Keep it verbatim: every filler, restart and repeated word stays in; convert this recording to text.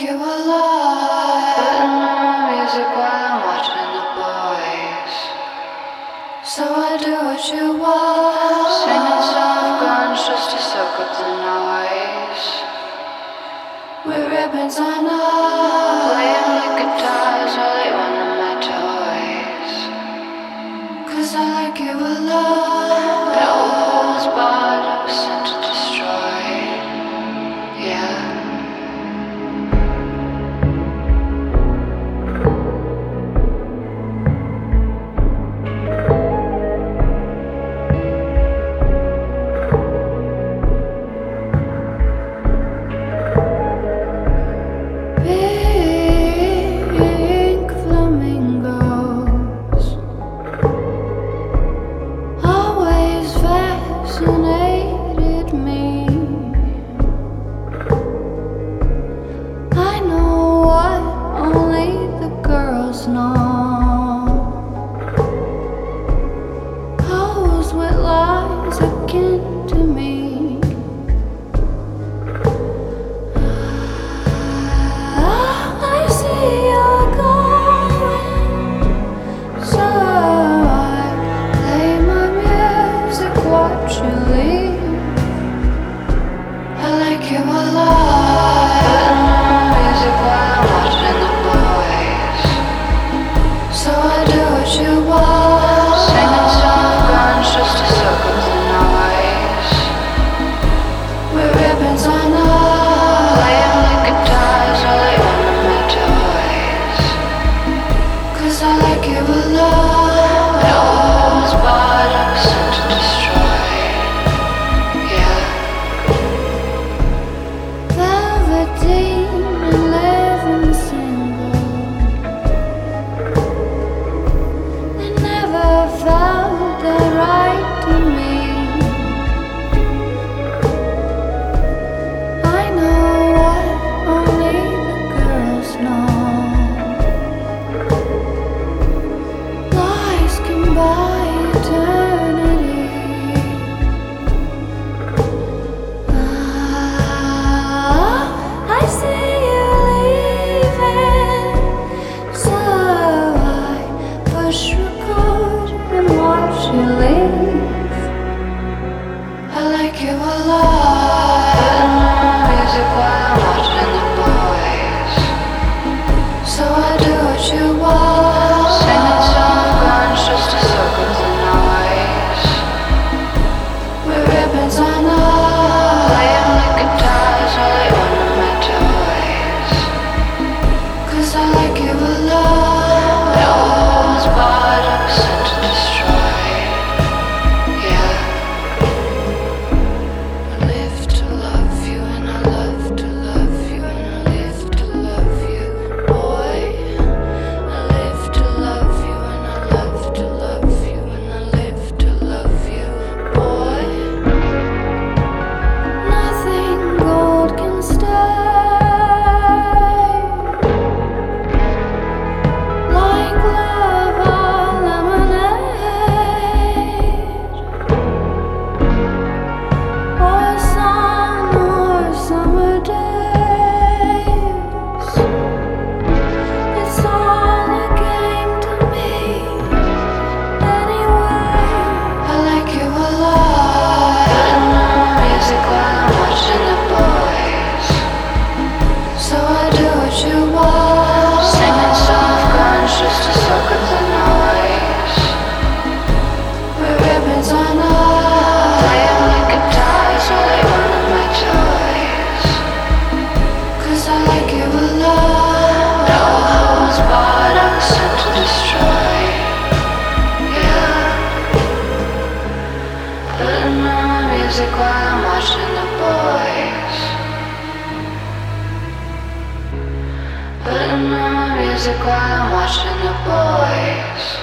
you a lot. Putting on my music while I'm watching the boys. So I do what you want. Singing soft guns just to soak up the noise. With ribbons on us. Playing with guitars while they one of my toys. Cause I like you a lot. That was bad, I was sent to destroy. Yeah. Putting on my music while I'm watching the boys.